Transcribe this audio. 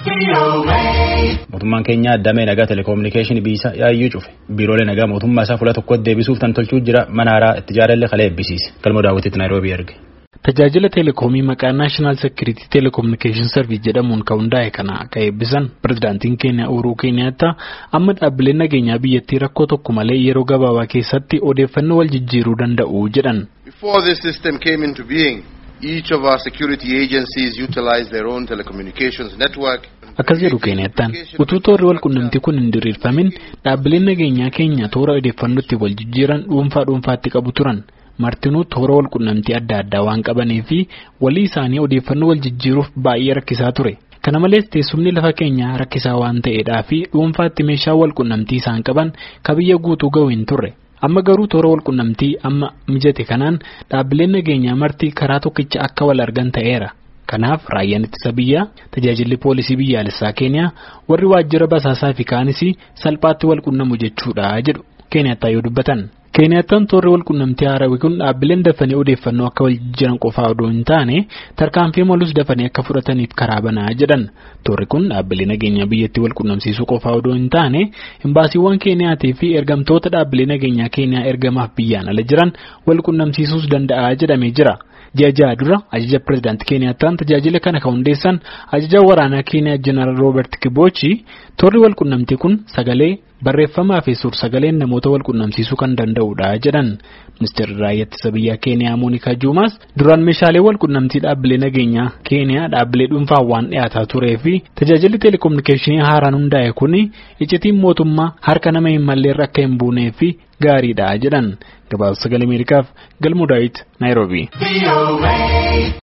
Mootummaan keenya addamee nagaa telekominikeeshinii biisa yaayyuu cufe biiroolee nagaa mootummaa isaa fuula tokkotti deebisuuf tan tolchuu jira mana haaraa itti jaarallee kalee eebbisiise galmoo daawwitiitti Naayiroobii erge. Tajaajila teleekoomii maqaa National Security Telecommunication Service jedhamuun kan hundaa'e kana akka eebbisan pirezidaantiin keenya Uhuru Kenyatta amma dhaabbileen nageenyaa biyyattii rakkoo tokko malee yeroo gabaabaa keessatti odeeffannoo wal jijjiiruu danda'u jedhan. Before this system came into being, each of our security agencies utilized their own telecommunications network. Akkas jedhu Kenyattaan utuu toorri wal qunnamtii kun hin diriirfamin dhaabbileen nageenyaa keenya toora odeeffannootti wal jijjiiran dhuunfaatti qabu turan. Martinuu toora wal qunnamtii adda addaa waan qabanii fi walii isaanii odeeffannoo wal jijjiiruuf baay'ee rakkisaa ture. Kana malees teessumni lafa keenyaa rakkisaa waan ta'eedhaa fi dhuunfaatti meeshaa wal qunnamtii isaan qaban kabiyya guutuu ga'u hin turre. Amma garuu toora wal qunnamtii amma mijate kanaan dhaabbileen nageenyaa marti karaa tokkicha akka wal argan ta'eera. Kanaaf raayyaan ittisa biyyaa tajaajilli poolisii biyyaalessaa Keeniyaa warri waajjira basaasaa fi kaanis salphaatti wal qunnamu jechuudha jedhu Keeniyattaa yoo dubbatan. Keeniyattaan toorri wal qunnamtii haarawii kun dhaabbileen dafanii odeeffannoo akka wal jijjiiran qofaa odoo hin taane tarkaanfii malus dafanii akka fudhataniif karaa banaa jedhan. Toorri kun dhaabbilee nageenyaa biyyattii wal qunnamsiisuu qofaa odoo hin taane imbaasiiwwan Keeniyaatii fi ergamtoota dhaabbilee nageenyaa Keeniyaa ergamaaf biyyaan ala jiran wal qunnamsiisuus danda'a jedhamee jira. Ji'a dura ajaja pirezidaantii Keeniyattaan tajaajila kana kan hundeessan ajaja waraanaa Keeniyaa Jeneraal Roobert Kiboochi toorri wal qunnamtii kun sagalee barreeffamaa fi suur-sagaleen namoota wal qunnamsiisuu kan danda'udha jedhan. Ministeerri raayyaa ittisa biyyaa Keeniyaa Moonikaa Juumaas duraan meeshaalee wal qunnamtii dhaabbilee nageenyaa Keeniyaa dhaabbilee dhuunfaa waan dhiyaataa turee fi tajaajilli telekominikeeshinii haaraan hundaa'e kun iccitiin mootummaa harka nama hin malleerra akka hin buunee fi gaariidha jedhan. Gabaasa Sagalee Ameerikaaf Galmoo Daawit Naayiroobii.